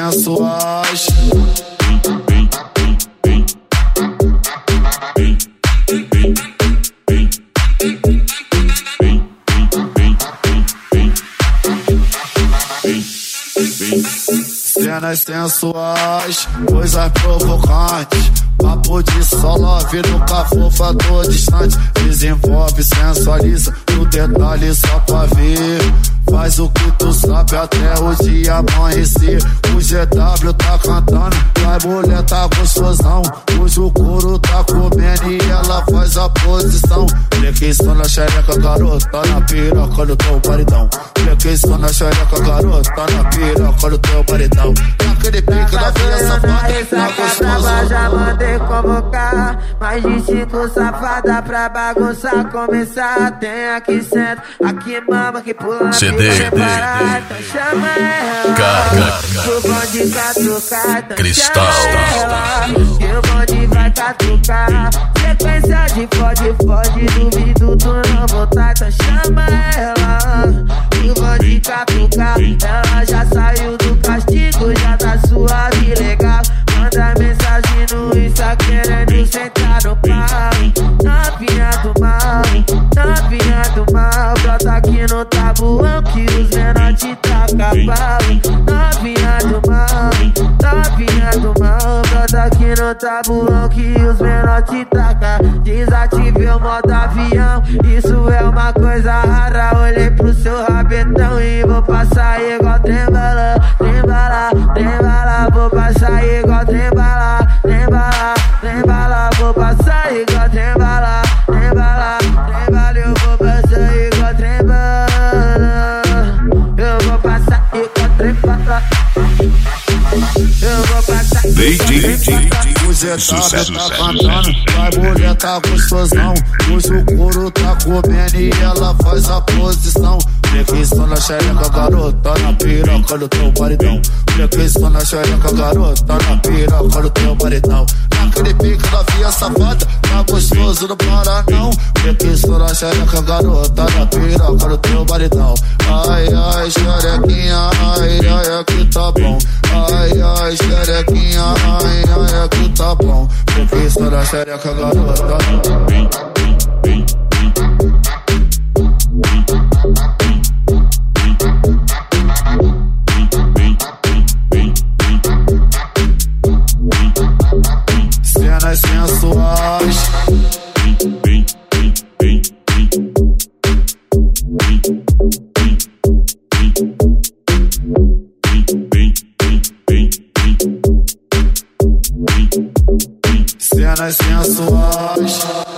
sensuais. Cenas sensuais, coisas provocantes, papo de só love, nunca fofa, tô distante. Desenvolve, sensualiza, no detalhe só pra ver. Faz o que tu sabe até o dia amanhecer. O GW tá cantando, a mulher tá gostosão. Hoje o couro tá comendo e ela faz a posição. Flequeição na xereca, garota, na piroca do teu paredão. Flequeição na xereca, garota, na piroca do teu paredão. Naquele pique da via safada, tá gostoso. Já mandei convocar mais de 5 safada pra bagunça começar. Tem aqui senta, aqui mama, que pula na CD, então chama ela. Carga, o bonde catucar, então Cristal, chama ela. Que o bonde vai catucar. Sequência de fode, duvido tu não voltar, então chama ela. Que o bonde catucar, ela já saiu do castigo, já tá suave, legal. Manda mensagem no Insta querendo sentar no pau. Novinha do mal, brota aqui no tabuão que os menor te taca pau. Novinha do mal, brota aqui no tabuão que os menor te taca. Desative o modo avião, isso é uma coisa rara. Olhei pro seu rabetão e vou passar igual trembala. Vou passar igual trembala. Vou passar igual trembala. Eu vou passar igual trembala. Eu vou passar igual trembala. Eu vou passar o GW tá cantando, a mulher tá gostosão. Hoje o couro tá comendo e ela faz a posição. Flequeição na xereca, garota, na piroca do teu paredão. Flequeição na xereca, garota, na piroca do teu paredão. Naquele pique da via safada, tá gostoso, não para não. Flequeição na xereca, garota, na piroca do teu paredão. Ai, ai, xerequinha, ai, aqui tá bom. Ai, xerequinha, ai, aqui tá bom. Flequeição na xereca, garota. Cenas sensuais. Cenas sensuais.